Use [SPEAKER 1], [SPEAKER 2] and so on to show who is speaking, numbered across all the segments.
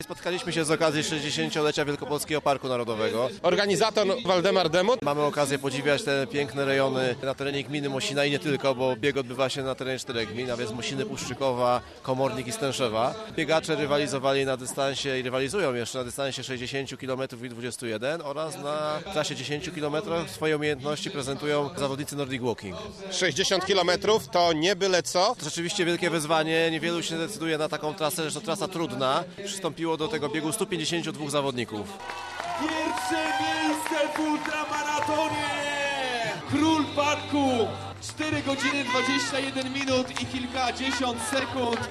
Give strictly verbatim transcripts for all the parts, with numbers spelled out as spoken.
[SPEAKER 1] Spotkaliśmy się z okazji sześćdziesięciolecia Wielkopolskiego Parku Narodowego.
[SPEAKER 2] Organizator Waldemar Demut.
[SPEAKER 1] Mamy okazję podziwiać te piękne rejony na terenie gminy Mosina i nie tylko, bo bieg odbywa się na terenie czterech gmin, a więc Mosiny, Puszczykowa, Komornik i Stęszewa. Biegacze rywalizowali na dystansie i rywalizują jeszcze na dystansie sześćdziesiąt kilometrów i dwudziestu jeden oraz na trasie dziesięć kilometrów swoje umiejętności prezentują zawodnicy Nordic Walking.
[SPEAKER 2] sześćdziesiąt kilometrów to nie byle co.
[SPEAKER 1] To rzeczywiście wielkie wyzwanie, niewielu się decyduje na taką trasę, że to trasa trudna. Przystąpiło do tego biegu stu pięćdziesięciu dwóch zawodników.
[SPEAKER 3] Pierwsze miejsce w ultramaratonie! Król parku! cztery godziny dwadzieścia jeden minut i kilkadziesiąt sekund.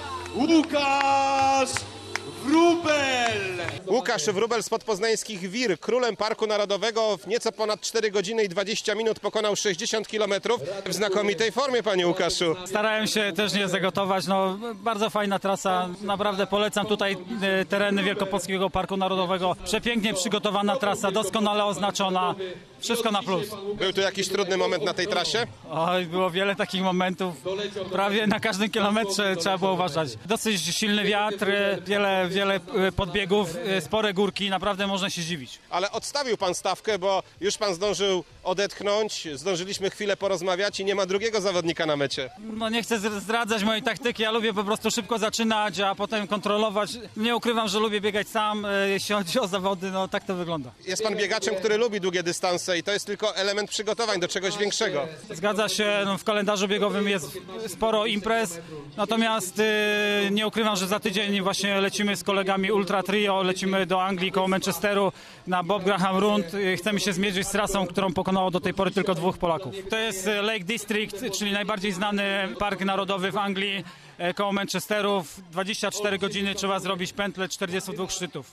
[SPEAKER 3] Łukasz Wróbel!
[SPEAKER 2] Łukasz Wróbel spod poznańskich Wir, królem Parku Narodowego, w nieco ponad cztery godziny i dwadzieścia minut pokonał sześćdziesiąt kilometrów. W znakomitej formie, panie Łukaszu.
[SPEAKER 4] Starałem się też nie zagotować, no bardzo fajna trasa, naprawdę polecam tutaj e, tereny Wielkopolskiego Parku Narodowego. Przepięknie przygotowana trasa, doskonale oznaczona, wszystko na plus.
[SPEAKER 2] Był tu jakiś trudny moment na tej trasie?
[SPEAKER 4] Oj, było wiele takich momentów, prawie na każdym kilometrze trzeba było uważać. Dosyć silny wiatr, wiele, wiele podbiegów, spore górki, naprawdę można się zdziwić.
[SPEAKER 2] Ale odstawił pan stawkę, bo już pan zdążył odetchnąć, zdążyliśmy chwilę porozmawiać i nie ma drugiego zawodnika na mecie.
[SPEAKER 4] No nie chcę zdradzać mojej taktyki, ja lubię po prostu szybko zaczynać, a potem kontrolować. Nie ukrywam, że lubię biegać sam, jeśli chodzi o zawody, no tak to wygląda.
[SPEAKER 2] Jest pan biegaczem, który lubi długie dystanse i to jest tylko element przygotowań do czegoś większego.
[SPEAKER 4] Zgadza się, no w kalendarzu biegowym jest sporo imprez, natomiast yy, nie ukrywam, że za tydzień właśnie lecimy z kolegami Ultra Trio, lecimy do Anglii koło Manchesteru na Bob Graham Run. Chcemy się zmierzyć z trasą, którą pokonało do tej pory tylko dwóch Polaków. To jest Lake District, czyli najbardziej znany park narodowy w Anglii koło Manchesteru. W dwadzieścia cztery godziny trzeba zrobić pętlę czterdziestu dwóch szczytów.